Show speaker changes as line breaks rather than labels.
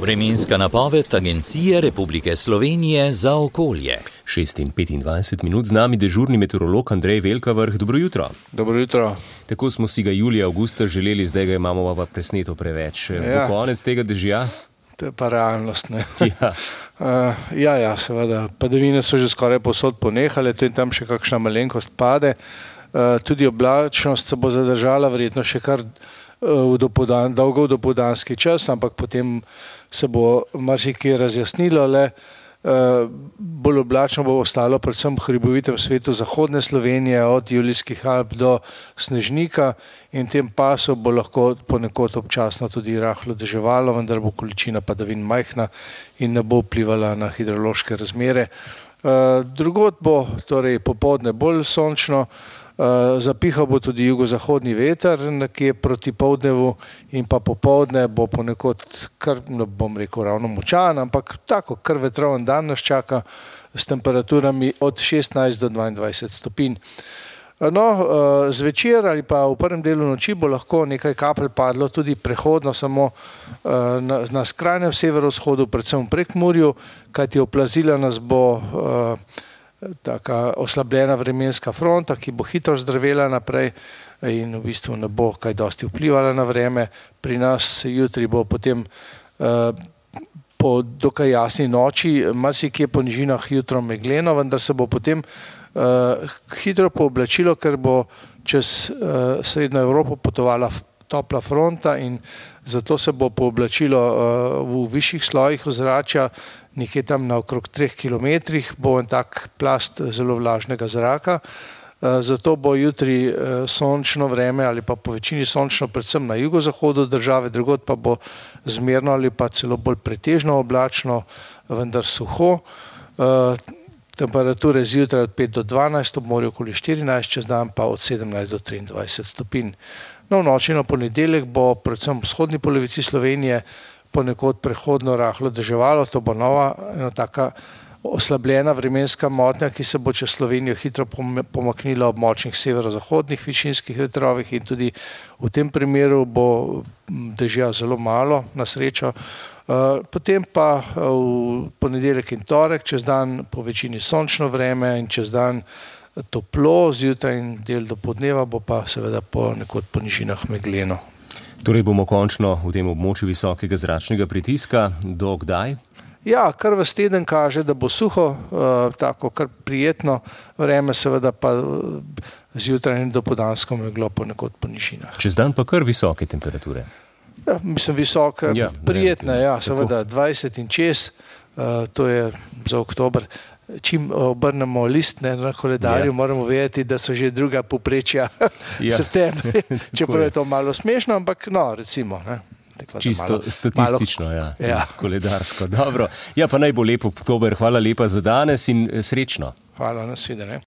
Vremenska napoved Agencije Republike Slovenije za okolje.
6:25 minut z nami dežurni meteorolog Andrej Velkavrh. Dobro jutro.
Dobro jutro.
Tako smo si ga julija, avgusta želeli, zdaj ga imamo pa presneto preveč. Bo konec tega dežja?
To je pa realnost, ne?
Ja.
Seveda. Padavine so že skoraj povsod ponehale, tu in tam še kakšna malenkost pade. Tudi oblačnost se bo zadržala, verjetno še kar dolgo v dopoldanski čas, ampak potem se bo marsikje razjasnilo le. Bolj oblačno bo ostalo predvsem v hribovitem svetu zahodne Slovenije, od Julijskih Alp do Snežnika, in v tem pasu bo lahko ponekod občasno tudi rahlo deževalo, vendar bo količina padavin majhna in ne bo vplivala na hidrološke razmere. Drugod bo torej popoldne bolj sončno, zapihal bo tudi jugozahodni veter nekje proti poldnevu in pa popoldne bo ponekod kar, ne bom rekel ravno močan, ampak tako kar vetroven dan nas čaka s temperaturami od 16 do 22 stopinj. Zvečer ali pa v prvem delu noči bo lahko nekaj kapelj padlo tudi prehodno samo na skrajnem severovzhodu, predvsem v Prekmurju, kajti oplazila nas bo taka oslabljena vremenska fronta, ki bo hitro zdrvela naprej in v bistvu ne bo kaj dosti vplivala na vreme. Pri nas jutri bo potem po dokaj jasni noči marsikje po nižinah jutro megleno, vendar se bo potem hitro pooblačilo, ker bo čez srednjo Evropo potovala topla fronta in zato se bo pooblačilo v višjih slojih ozračja, nekje tam na okrog 3 kilometrih bo en tak plast zelo vlažnega zraka. Zato bo jutri sončno vreme ali pa po večini sončno predvsem na jugozahodu države, drugod pa bo zmerno ali pa celo bolj pretežno oblačno, vendar suho. Temperature zjutraj od 5 do 12, ob morju okoli 14, čez dan pa od 17 do 23 stopinj. V noči na ponedeljek bo predvsem v vzhodni polovici Slovenije ponekod prehodno rahlo deževalo. To bo nova ena taka oslabljena vremenska motnja, ki se bo čez Slovenijo hitro pomaknila ob močnih severozahodnih višinskih vetrovih in tudi v tem primeru bo dežja zelo malo, na srečo. Potem pa v ponedeljek in torek čez dan po večini sončno vreme in čez dan toplo, zjutraj in del dopoldneva bo pa seveda ponekod po nižinah megleno.
Torej bomo končno v tem območju visokega zračnega pritiska. Do kdaj?
Ja, kar ves teden kaže, da bo suho, tako kar prijetno vreme, seveda pa zjutraj in dopoldansko meglo ponekod po nižinah.
Čez dan pa kar visoke temperature.
Ja, mislim visoke, prijetne, seveda 20 in čez, to je za oktober. Čim obrnemo list na koledarju, moramo vedeti, da so že druga povprečja septembra. Čeprav je to malo smešno, ampak recimo.
Čisto statistično, koledarsko. Dobro. Ja, pa naj bo lep oktober. Hvala lepa za danes in srečno.
Hvala, nasvidenje.